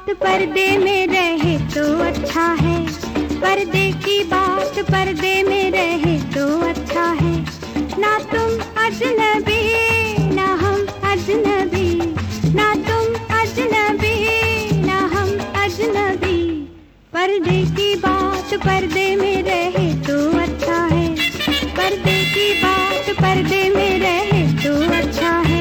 बात पर्दे में रहे तो अच्छा है, पर्दे की बात पर्दे में रहे तो अच्छा है। ना तुम अजनबी ना हम अजनबी, ना तुम अजनबी ना हम अजनबी, पर्दे की बात पर्दे में रहे तो अच्छा है, पर्दे की बात पर्दे में रहे तो अच्छा है।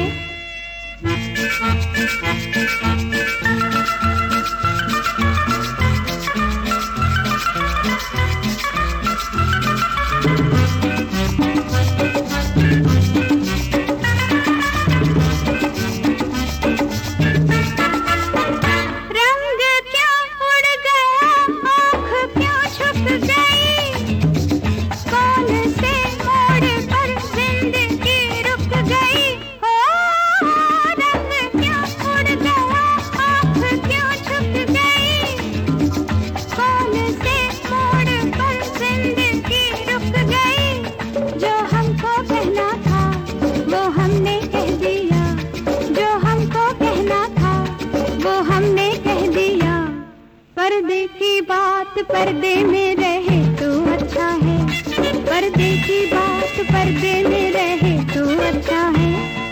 पर्दे की बात पर्दे में रहे तो अच्छा है, पर्दे की बात पर्दे में रहे तो अच्छा है।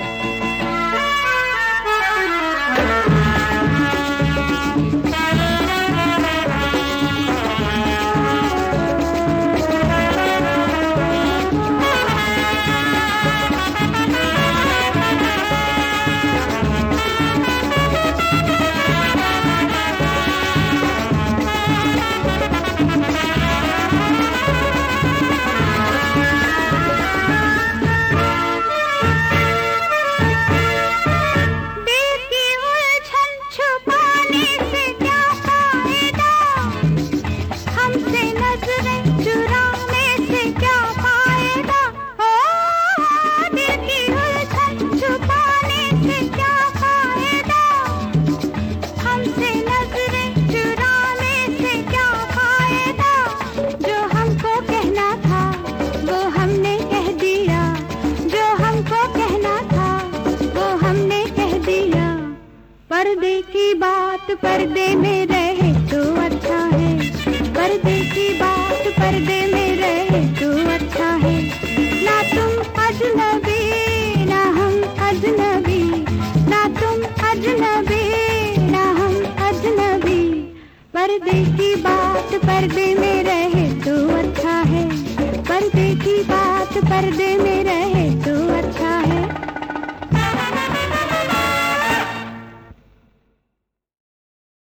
पर्दे की बात पर्दे में रहे तो अच्छा है, पर्दे की बात पर्दे में रहे तो अच्छा है। ना तुम अजनबी ना हम अजनबी, ना तुम अजनबी ना हम अजनबी, पर्दे की बात पर्दे में रहे तो अच्छा है, पर्दे की बात पर्दे में